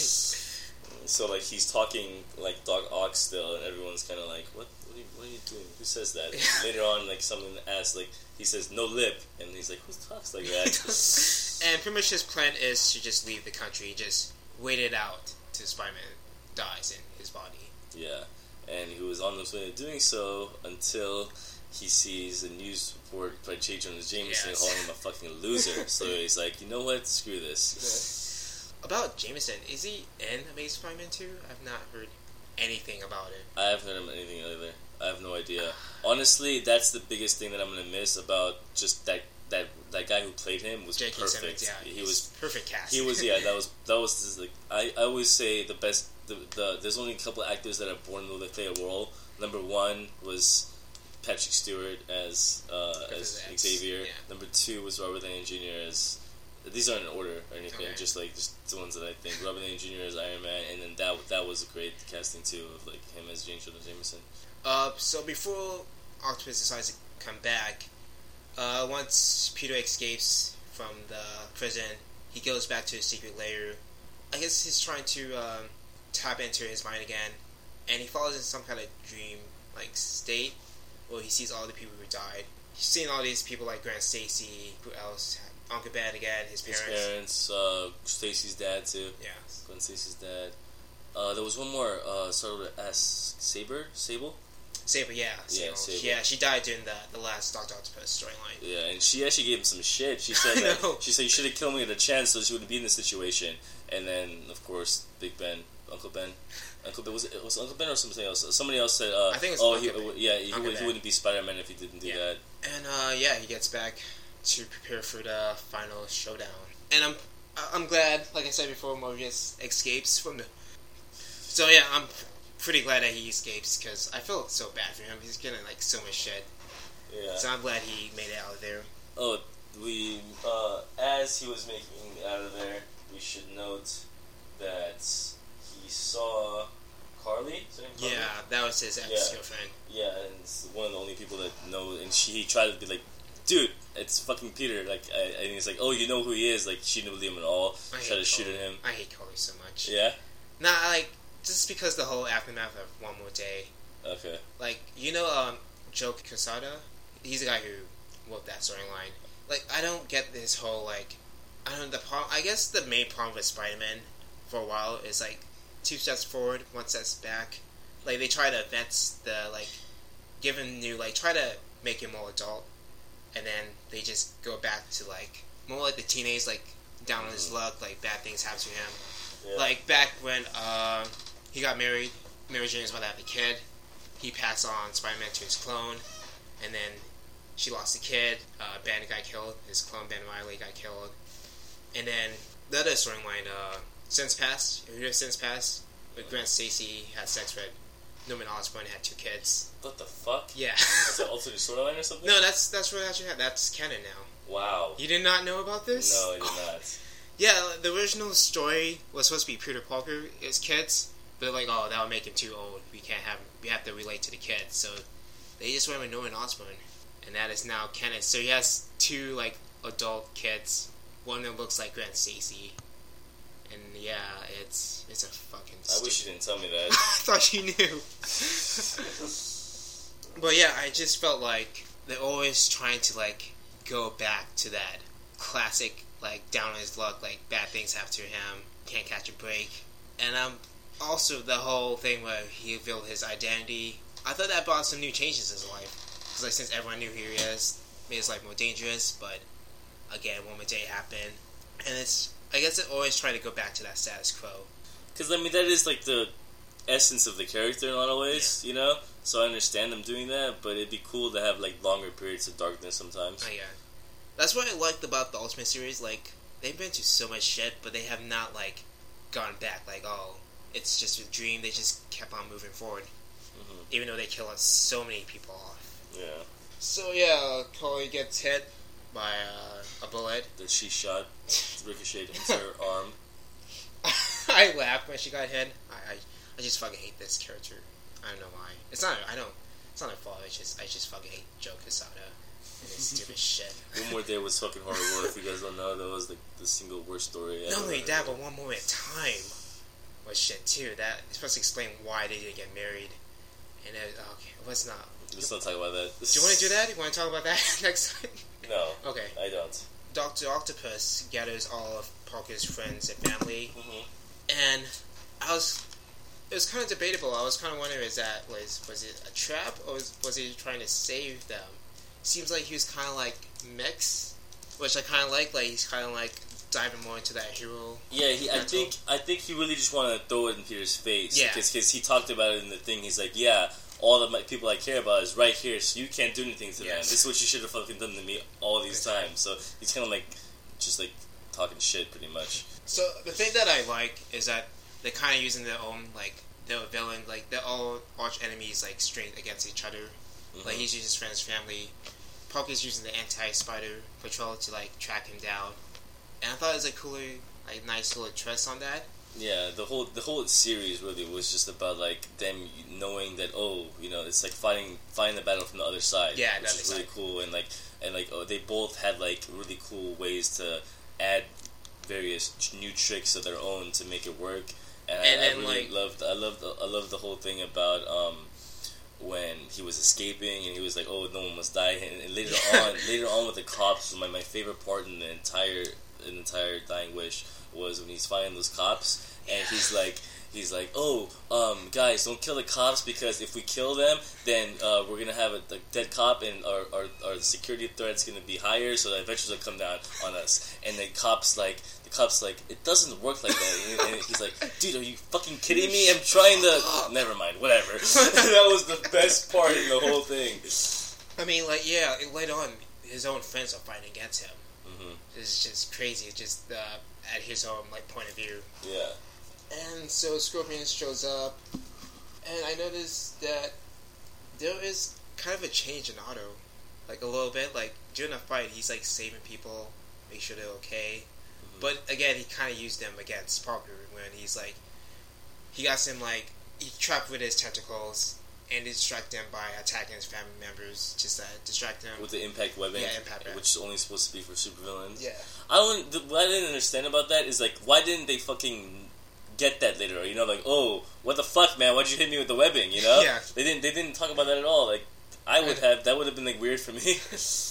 So like he's talking like Doc Ock still, and everyone's kind of like, what? What are, you, what are you doing? Who says that? Later on, like someone asks, like he says no lip, and he's like, who talks like that? And pretty much his plan is to just leave the country, just wait it out till Spider-Man dies in his body. Yeah, and he was on his way to doing so until he sees a news report by J. Jonah Jameson Yes. calling him a fucking loser. So he's like, you know what? Screw this. About Jameson, is he in Amazing Spider-Man two? I've not heard anything about it. I haven't heard him anything either. I have no idea. Honestly, that's the biggest thing that I'm gonna miss about just that that that guy who played him was J K. perfect. Simmons, yeah, he was perfect cast. he was yeah. That was that was just like I, I always say the best. The, the there's only a couple of actors that are born to play a role. Number one was Patrick Stewart as uh, as X. Xavier. Yeah. Number two was Robert Downey Junior as. These aren't in order or anything. Okay. Just like just the ones that I think. Robert Downey Junior as Iron Man, and then that that was a great casting too of like him as J. Jonah Jameson. Uh, so before Octopus decides to come back, uh, once Peter escapes from the prison, he goes back to his secret lair. I guess he's trying to um, tap into his mind again, and he falls in some kind of dream like state where he sees all the people who died. He's seeing all these people like Gwen Stacy, who else? Uncle Ben again, his parents. His parents, uh, Stacy's dad too. Yeah. Gwen Stacy's dad. Uh, there was one more. Uh, started with S. Saber, Sable. Saber, yeah. Yeah, Sable. Sable. Yeah, she died during the the last Doctor Octopus storyline. Yeah, and she actually gave him some shit. She said, I that, know. she said you should have killed me at a chance, so she wouldn't be in this situation. And then, of course, Big Ben, Uncle Ben, Uncle Ben was it was Uncle Ben or something else? Somebody else said, uh, I think it's oh, Uncle he, Ben. yeah, he, Uncle would, he Ben. wouldn't be Spider-Man if he didn't do Yeah. that. And uh, yeah, he gets back to prepare for the final showdown. And I'm I'm glad, like I said before, Mobius escapes from the. So yeah, I'm pretty glad that he escapes because I feel so bad for him. He's getting like so much shit. Yeah. So I'm glad he made it out of there. Oh, we uh, as he was making it out of there, we should note that he saw Carly. Is her name Carly? Yeah, that was his ex-girlfriend. Yeah, and it's one of the only people that know. And she he tried to be like, dude, it's fucking Peter. Like, I, and he's like, oh, you know who he is? Like, she didn't believe him at all. I Tried to hate shoot Carly. at him. I hate Carly so much. Yeah. Nah, like just because the whole aftermath of One More Day. Okay. Like, you know, um, Joe Quesada? He's the guy who wrote that storyline. Like, I don't get this whole, like, I don't know, the problem, I guess the main problem with Spider-Man for a while is, like, two steps forward, one steps back. Like, they try to vet the, like, give him new, like, try to make him more adult, and then they just go back to, like, more like the teenage, like, down on his luck, like, bad things happen to him. Yeah. Like, back when, um, he got married, Mary Jane was about to have a kid, he passed on Spider-Man to his clone, and then she lost the kid, uh, Ben got killed, his clone Ben Riley got killed, and then the other storyline, uh, Since Past, you hear Since Past, with Gwen Stacy had sex with Norman Osborn and had two kids. What the fuck? Yeah. That's an alternate storyline or something? No, that's that's what actually happened. That's canon now. Wow. You did not know about this? No, I did not. Yeah, the original story was supposed to be Peter Parker, his kids, but like, oh, that would make him too old. We can't have, we have to relate to the kids, so they just went with Norman Osborn. and that is now canon. So he has two like adult kids. One that looks like Gwen Stacy, and yeah, it's it's a fucking. I wish you didn't tell me that. I thought you knew. But yeah, I just felt like they're always trying to like go back to that classic like down on his luck, like bad things happen to him, can't catch a break, and um also the whole thing where he revealed his identity. I thought that brought some new changes in his life, because like since everyone knew who he is, made his life more dangerous. But again, one more day happened, and it's I guess they're always trying to go back to that status quo. Because I mean that is like the essence of the character in a lot of ways, yeah. You know. So I understand them doing that, but it'd be cool to have like longer periods of darkness sometimes. Oh yeah, that's what I liked about the Ultimate series. Like they've been through so much shit, but they have not like gone back. Like oh, it's just a dream. They just kept on moving forward, mm-hmm. even though they killed so many people off. Yeah. So yeah, Chloe gets hit by uh, a bullet that she shot, ricocheted into her arm. I laughed when she got hit. I, I I just fucking hate this character. I don't know why. It's not. I don't. It's not my fault. It's just. I just fucking hate Joe Quesada and his stupid shit. One More Day was fucking horrible. If you guys don't know, that was the the single worst story. Not only that, but One More at Time was shit too. That is supposed to explain why they didn't get married. And it, okay, let's not. Let's not talk about that. Do you want to do that? You want to talk about that next time? No. Okay. I don't. Doctor Octopus gathers all of Parker's friends and family, mm-hmm. and I was. It was kind of debatable. I was kind of wondering, is that was was it a trap, or was, was he trying to save them? Seems like he was kind of like mixed, which I kind of like. Like he's kind of like diving more into that hero. Yeah, he, I think I think he really just wanted to throw it in Peter's face. Yeah, because he talked about it in the thing. He's like, yeah, all the people I care about is right here, so you can't do anything to yes. them. This is what you should have fucking done to me all these exactly. times. So he's kind of like just like talking shit, pretty much. So the thing that I like is that they're kind of using their own, like, their villain, like, they're all arch enemies, like, straight against each other. Mm-hmm. Like, he's using his friend's family. Parker's using the anti-spider patrol to, like, track him down. And I thought it was a cooler, like, nice little twist on that. Yeah, the whole the whole series really was just about, like, them knowing that, oh, you know, it's like fighting fighting the battle from the other side. Yeah, which is really cool. And, like, and like oh, they both had, like, really cool ways to add various new tricks of their own to make it work. And, and I, then, I really like, loved I loved I loved the whole thing about um, when he was escaping and he was like, oh, no one must die. And, and later on, later on with the cops, my my favorite part in the entire in the entire Dying Wish was when he's fighting those cops and he's like. He's like, oh, um, guys, don't kill the cops because if we kill them, then uh, we're gonna have a, a dead cop, and our, our our security threat's gonna be higher, so the adventures will come down on us. And the cops like, the cops like, it doesn't work like that. And, and he's like, dude, are you fucking kidding me? I'm trying to. Never mind, whatever. That was the best part in the whole thing. I mean, like, yeah, later on, his own friends are fighting against him. Mm-hmm. It's just crazy. It's just uh, at his own like point of view. Yeah. And so Scorpion shows up, and I noticed that there is kind of a change in Otto, like a little bit. Like during the fight, he's like saving people, make sure they're okay. Mm-hmm. But again, he kind of used them against Parker when he's like, he got him like he trapped with his tentacles and distract them by attacking his family members, just uh, distract them with the impact webbing, yeah, impact webbing. Which is only supposed to be for supervillains. Yeah, I don't. The, what I didn't understand about that is like, why didn't they fucking get that later, you know, like, oh, what the fuck, man? Why'd you hit me with the webbing? You know, yeah. They didn't. They didn't talk about that at all. Like, I would have. That would have been like weird for me.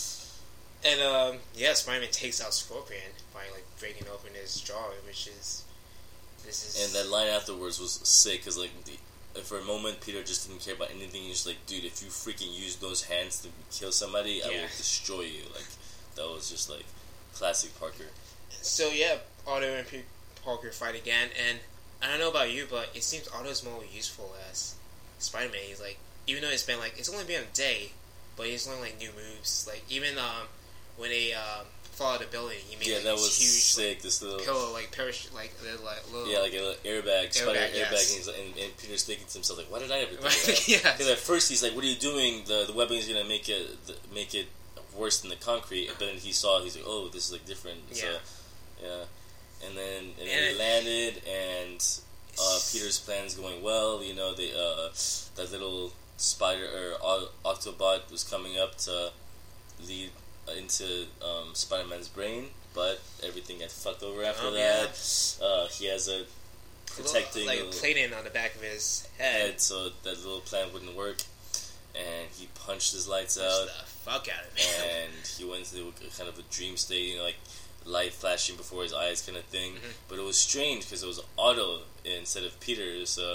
And um, yeah, Spider-Man takes out Scorpion by like breaking open his jaw, which is this is. And that line afterwards was sick because like the, for a moment Peter just didn't care about anything. He's like, dude, if you freaking use those hands to kill somebody, yeah. I will destroy you. Like that was just like classic Parker. So yeah, Otto and P- Parker fight again, and. I don't know about you, but it seems Otto's more useful as Spider-Man. He's like, even though it's been like, it's only been a day, but he's learning like new moves. Like even um, when they um, fall out of the building, he made yeah, like, that this was huge sick. Like, this little pillow, like parachute, like, like little yeah, like a little airbag, spider airbag, yes. and, he's like, and, and Peter's thinking to himself like, why did I ever do that? Because yes. at first he's like, what are you doing? The the webbing is gonna make it make it worse than the concrete. But then he saw, he's like, oh, this is like different. Yeah, so, yeah, and then and, and then it, he landed and. Uh, Peter's plan's going well. You know, the uh, that little spider or Autobot was coming up to lead into um, Spider-Man's brain, but everything gets fucked over after oh, that. Yeah. Uh, he has a protecting like a plate in on the back of his head, head, so that little plan wouldn't work. And he punched his lights Punched out. the fuck out of it. And he went into a, kind of a dream state, you know, like light flashing before his eyes, kind of thing. Mm-hmm. But it was strange because it was Otto instead of Peter. So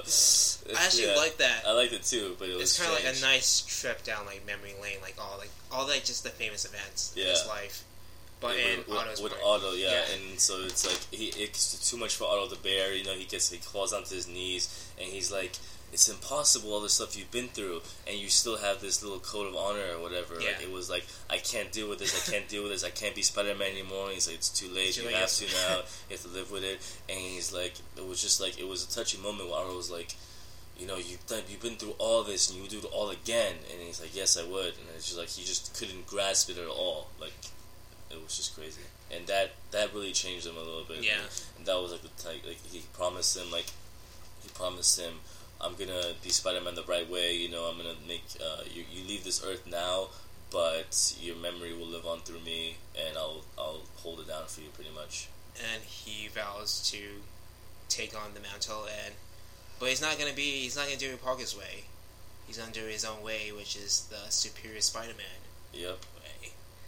I actually yeah, like that. I liked it too, but it was it's kind of like a strange. nice trip down like memory lane, like all like all like just the famous events Yeah. in his life. But Yeah, in with, Otto's with part. Otto, yeah. Yeah. And so it's like he it's too much for Otto to bear. You know, he gets he falls onto his knees, and he's like, "It's impossible, all the stuff you've been through, and you still have this little code of honor or whatever." Yeah. Like it was like, "I can't deal with this. I can't deal with this. I can't be Spider-Man anymore." And he's like, "It's too late. Too you late, have yes. to now. You have to live with it." And he's like, it was just like it was a touching moment where Otto was like, "You know, you've done, you've been through all this, and you would do it all again." And he's like, "Yes, I would." And it's just like he just couldn't grasp it at all. Like it was just crazy. And that, that really changed him a little bit. Yeah. And that was like the type, like he promised him, like he promised him, "I'm gonna be Spider-Man the right way. You know, I'm gonna make uh, you. You leave this Earth now, but your memory will live on through me, and I'll I'll hold it down for you, pretty much." And he vows to take on the mantle, and but he's not gonna be. He's not gonna do it Parker's way. He's gonna do it his own way, which is the superior Spider-Man Yep. way.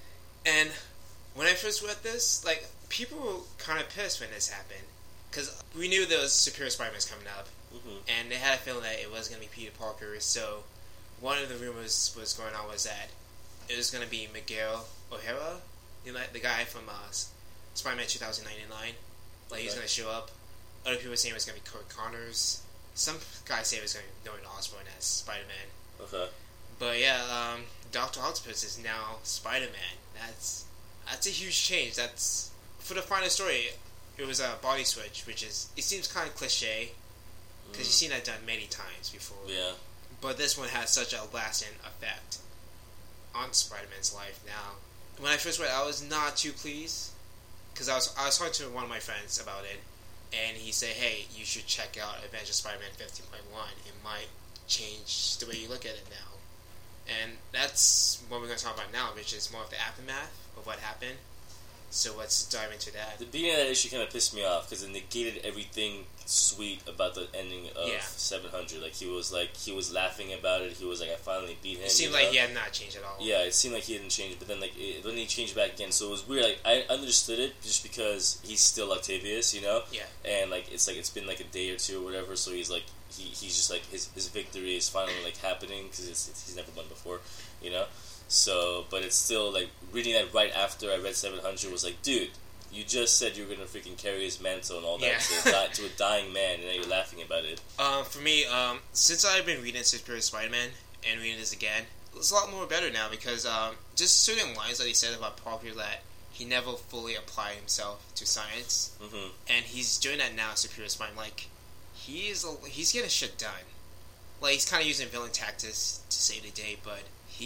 And when I first read this, like, people were kind of pissed when this happened. Because we knew there was Superior Spider-Man coming up. Mm-hmm. And they had a feeling that it was going to be Peter Parker. So, one of the rumors was going on was that it was going to be Miguel O'Hara. You know, the guy from uh, Spider-Man twenty ninety-nine. Like, he's Okay. going to show up. Other people were saying it was going to be Kurt Connors. Some guys say it was going to be Norman Osborn as Spider-Man. Okay. But yeah, um, Doctor Octopus is now Spider-Man. That's... That's a huge change. That's for the final story. It was a body switch, which is it seems kind of cliche because Mm. you've seen that done many times before. Yeah. But this one has such a lasting effect on Spider-Man's life. Now, when I first read it, I was not too pleased because I was I was talking to one of my friends about it, and he said, "Hey, you should check out Avengers Spider-Man fifteen point one. It might change the way you look at it now." And that's what we're going to talk about now, which is more of the aftermath of what happened. So let's dive into that. The beginning of that issue kind of pissed me off because it negated everything sweet about the ending of Yeah. seven hundred. Like he was like he was laughing about it. He was like, "I finally beat him." It seemed you like know? he had not changed at all. Yeah, it seemed like he didn't change, but then like it, then he changed back again. So it was weird. Like I understood it just because he's still Octavius, you know. Yeah. And like it's like it's been like a day or two or whatever. So he's like he, he's just like his his victory is finally like happening because it's, it's, he's never won before, you know. So, but it's still like reading that right after I read seven hundred was like, dude, you just said you were gonna freaking carry his mantle and all that Yeah. to, a di- to a dying man, and now you're laughing about it. Um, for me, um, since I've been reading Superior Spider-Man and reading this again, it's a lot more better now because um, just certain lines that he said about Parker that he never fully applied himself to science, Mm-hmm. and he's doing that now. Superior Spider-Man, like he's a, he's getting shit done. Like he's kind of using villain tactics to save the day, but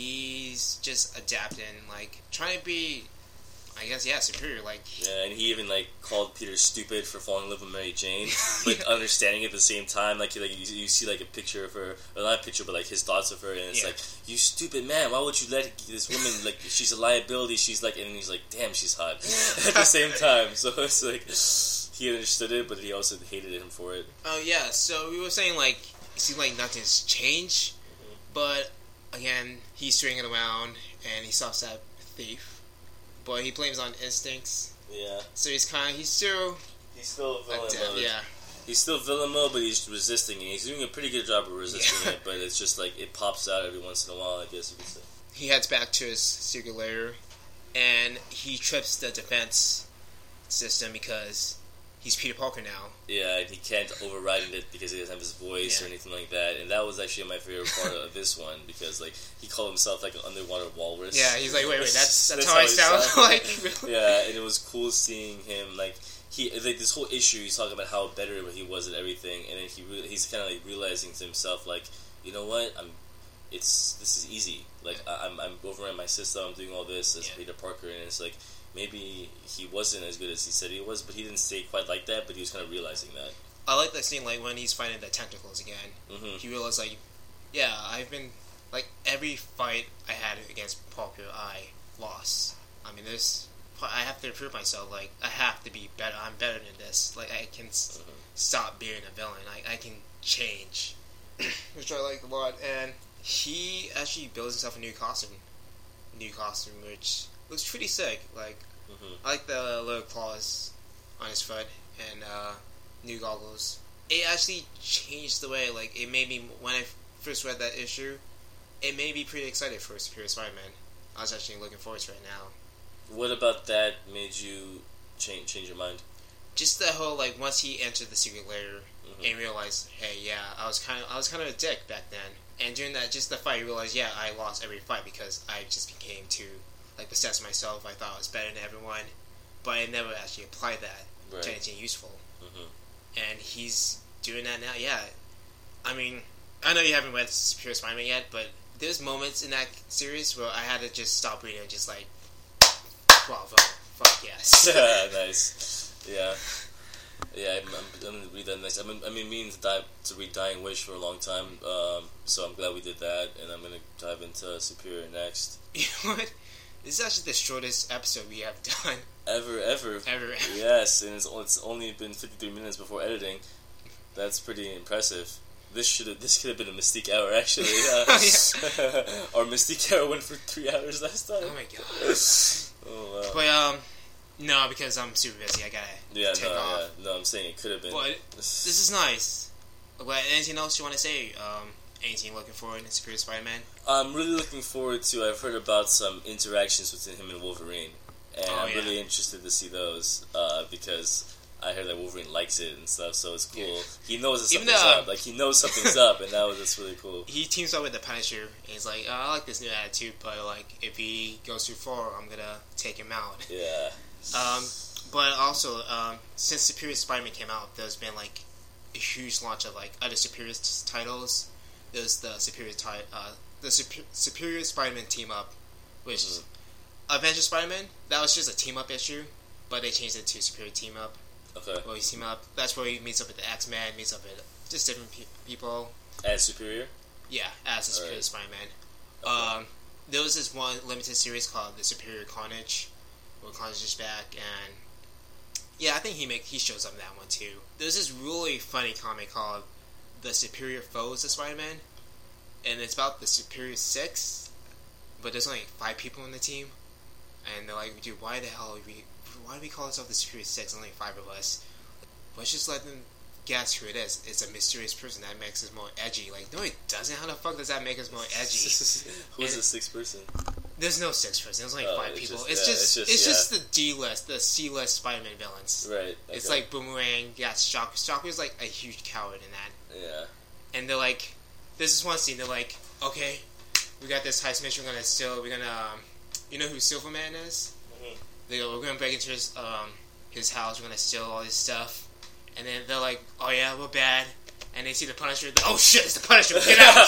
he's just adapting, like trying to be, I guess, yeah, superior. Like Yeah, and he even like called Peter stupid for falling in love with Mary Jane, but understanding at the same time. Like, like you, you see like a picture of her, or not a picture, but like his thoughts of her, and it's Yeah. like, "You stupid man! Why would you let this woman like she's a liability? She's like," and he's like, "Damn, she's hot." At the same time, so it's like he understood it, but he also hated him for it. Oh yeah, so we were saying like it seems like nothing's changed, but again he's swinging around and he stops that thief, but he blames on instincts. Yeah, So he's kind of he's still he's still villain adapt- mode. yeah. He's still villain mode, but he's resisting it. He's doing a pretty good job of resisting Yeah. it, but it's just like it pops out every once in a while, I guess you could say. He heads back to his secret lair, and he trips the defense system because he's Peter Parker now. Yeah, and he can't override it because he doesn't have his voice Yeah. or anything like that. And that was actually my favorite part of this one because, like, he called himself like an underwater walrus. Yeah, he's like, wait, wait, that's that's, how, how I he sound. sounded. Like, really? Yeah, and it was cool seeing him like he like this whole issue. He's talking about how better he was at everything, and then he re- he's kind of like realizing to himself like, you know what, I'm. It's this is easy. Like I, I'm I'm overrunning my system. I'm doing all this as Yeah. Peter Parker, and it's like. Maybe he wasn't as good as he said he was, but he didn't say it quite like that, but he was kind of realizing that. I like that scene, like when he's fighting the tentacles again. Mm-hmm. He realized, like, yeah, I've been like every fight I had against Parker, I loss. I mean, there's I have to improve myself. Like I have to be better. I'm better than this. Like I can s- Mhm. stop being a villain. Like I can change, which I like a lot. And he actually builds himself a new costume, new costume, which looks pretty sick. Like Mhm. I like the little claws on his foot and uh, new goggles. It actually changed the way. Like it made me when I first read that issue, it made me pretty excited for Superior Spider-Man. I was actually looking forward to it now. What about that made you change change your mind? Just the whole like once he entered the secret lair Mhm. and realized, hey, yeah, I was kind of I was kind of a dick back then. And during that, just the fight, he realized, yeah, I lost every fight because I just became too like possessed myself. I thought I was better than everyone, but I never actually applied that Right. to anything useful. Mhm. And he's doing that now. Yeah, I mean, I know you haven't read Superior Spider-Man yet, but there's moments in that series where I had to just stop reading and just like, bravo, fuck yes. Nice. Yeah. Yeah, I'm, I'm, I'm gonna read that next. I mean, I mean, meaning to, dive, to read Dying Wish for a long time, um, so I'm glad we did that, and I'm gonna dive into Superior next. You know what? This is actually the shortest episode we have done Ever, ever. ever. Yes, and it's, it's only been fifty-three minutes before editing. That's pretty impressive. This should have, this could have been a Mystique hour, actually. Uh, Our Mystique hour went for three hours last time. Oh my god. Oh, wow. But um, no, because I'm super busy. I gotta Yeah, take no, off. yeah, no, I'm saying it could have been. But this is nice. What? Anything else you want to say? Um, anything looking forward in Superior Spider-Man? I'm really looking forward to. I've heard about some interactions between him and Wolverine, and Oh, I'm yeah. really interested to see those uh, because I heard that Wolverine likes it and stuff. So it's cool. Yeah. He knows that Even something's though, um, up. Like he knows something's up, and that was that's really cool. He teams up with the Punisher, and he's like, oh, I like this new attitude, but like if he goes too far, I'm gonna take him out. Yeah. Um, but also, um, since Superior Spider-Man came out, there's been like a huge launch of like other Superior t- titles. There's the Superior ti- uh, the Super- Superior Spider-Man team up, which is Avengers Spider-Man. That was just a team up issue, but they changed it to Superior Team Up. Okay. Where he team up. That's where he meets up with the X-Men, meets up with just different pe- people. As Superior. Yeah, as the Superior Alright. Spider-Man. Okay. Um, there was this one limited series called The Superior Carnage, where Carnage is back, and yeah, I think he make he shows up in that one too. There's this really funny comic called The Superior Foes of Spider-Man, and it's about the Superior Six, but there's only five people on the team, and they're like, dude, why the hell are we, why do we call ourselves the Superior Six? There's only five of us. Let's just let them guess who it is. It's a mysterious person that makes us more edgy. Like, no, it doesn't. How the fuck does that make us more edgy? Who's And- the sixth person? There's no six person. There's only Oh, five it's people. just- it's, yeah, just, it's it's just- just the D list, the C list Spider-Man villains. Right. It's okay. like Boomerang. Yeah, Shocker. Shocker's like a huge coward in that. Yeah. And they're like, there's this one scene. They're like, okay, we got this heist mission. We're gonna steal. We're gonna, um, you know who Silverman is? Mhm. They go, we're gonna break into his um his house. We're gonna steal all his stuff. And then they're like, oh yeah, we're bad. And they see the Punisher. They're, oh shit, it's the Punisher. Get out!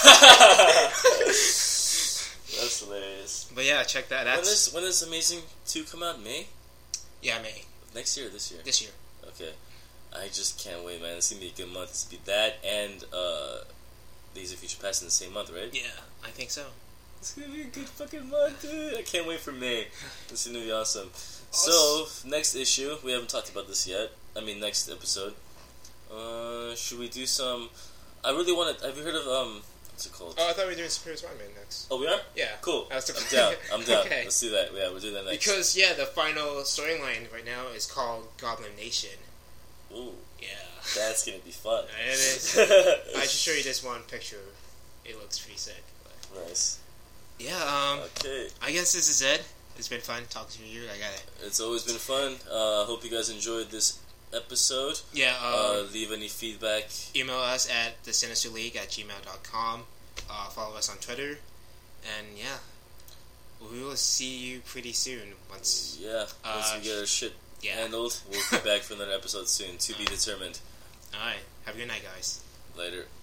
That's hilarious. But yeah, check that. When That's does when does Amazing two come out? May? yeah, May Next year or this year? this year. Okay. I just can't wait, man. It's gonna be a good month. It's gonna be that and uh Days of Future Past in the same month, right? Yeah, I think so. It's gonna be a good fucking month, dude. I can't wait for May. It's gonna be awesome. So, next issue, we haven't talked about this yet. I mean, next episode. Uh, should we do some... I really want to... Have you heard of, um... What's it called? Oh, I thought we were doing Superior Spider-Man next. Oh, we are? Yeah. Cool. I was the- I'm down. I'm down. Okay. Let's do that. Yeah, we're doing that next. Because, yeah, the final storyline right now is called Goblin Nation. Ooh, Yeah. that's gonna be fun. It is. I should show you this one picture. It looks pretty sick. But Nice. yeah, um, Okay. I guess this is it. It's been fun talking to you. I got it. It's always been fun. Uh, hope you guys enjoyed this episode. Yeah, um, Uh, leave any feedback. email us at the sinister league at gmail dot com. Uh, follow us on Twitter. And, yeah, we will see you pretty soon once. Yeah, once Uh, we get our shit Yeah. handled, we'll be back for another episode soon. To be determined. Alright. Have a good night, guys. Later.